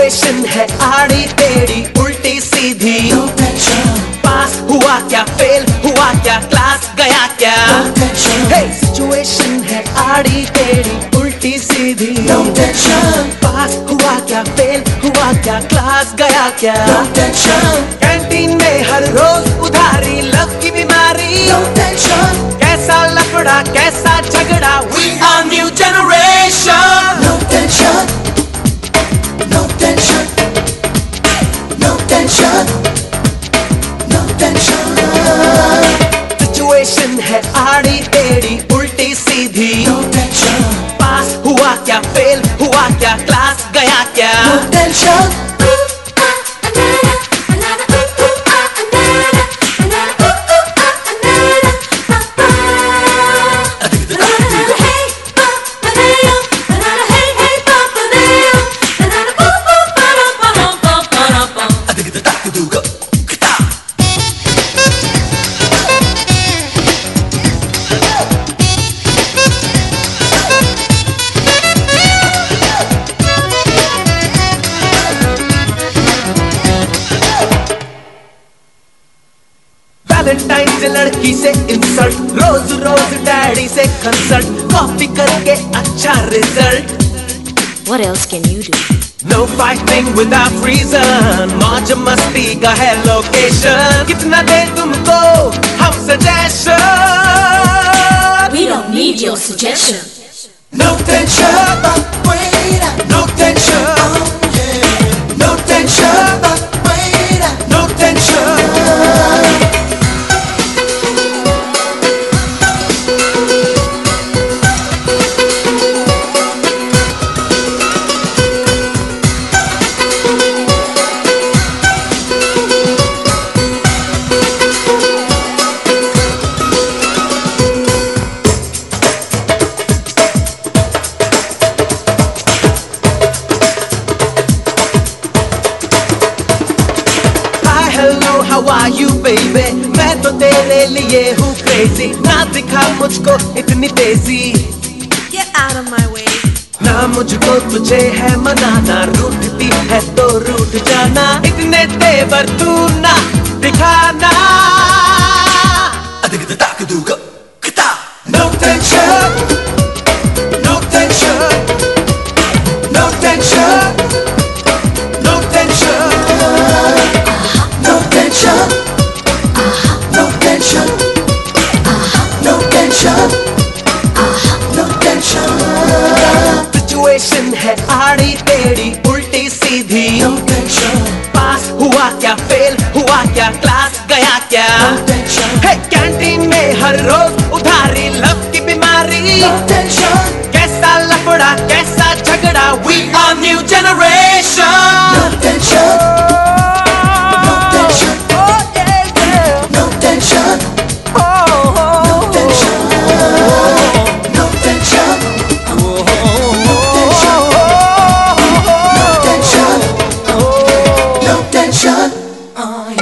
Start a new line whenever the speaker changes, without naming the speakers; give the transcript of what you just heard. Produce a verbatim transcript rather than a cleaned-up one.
Situation है आड़ी टेढ़ी उल्टी सीधी।
No tension,
पास हुआ क्या फेल हुआ क्या क्लास गया क्या।
no tension,
हे सिचुएशन है आड़ी टेढ़ी उल्टी सीधी।
no tension,
पास हुआ क्या फेल हुआ क्या क्लास गया क्या।
no tension,
कैंटीन में हर रोज उधारी लव की बीमारी।
no tension,
कैसा लफड़ा कैसा झगड़ा we are new generation।
no tension, no tension, no tension, no tension,
situation है आड़ी टेढ़ी उल्टी सीधी।
no tension,
पास हुआ क्या फेल हुआ क्या क्लास गया क्या।
no tension.
वैलेंटाइन लड़की से इंसल्ट रोज रोज डैडी से कंसल्ट कॉपी करके अच्छा result.
What else can you do?
No fighting without reason मौज मस्ती का है लोकेशन। कितना दे तुमको हम suggestion.
We don't need your suggestion.
No tension, but wait,
No tension,
oh yeah. No tension, but wait,
no tension। Hello, how are you baby? मैं तो तेरे लिए हूँ crazy। ना दिखा मुझको इतनी तेजी।
Get out of my way.
ना मुझको तुझे है मनाना रूठती है तो रूठ जाना। इतने तेवर तू ना दिखाना।
no tension,
No tension,
no tension,
no tension।
no tension, no tension, no tension, no tension,
situation है आड़ी टेढ़ी उल्टी सीधी।
no tension,
पास हुआ क्या फेल हुआ क्या क्लास गया क्या।
no tension,
है कैंटीन में हर रोज उधारी लव की बीमारी।
no tension,
कैसा लफड़ा कैसा झगड़ा we are new generation।
no tension, no tension,
Oh yeah yeah।
no tension,
Oh, oh,
no tension, no tension, no tension, no tension, no tension, oh yeah.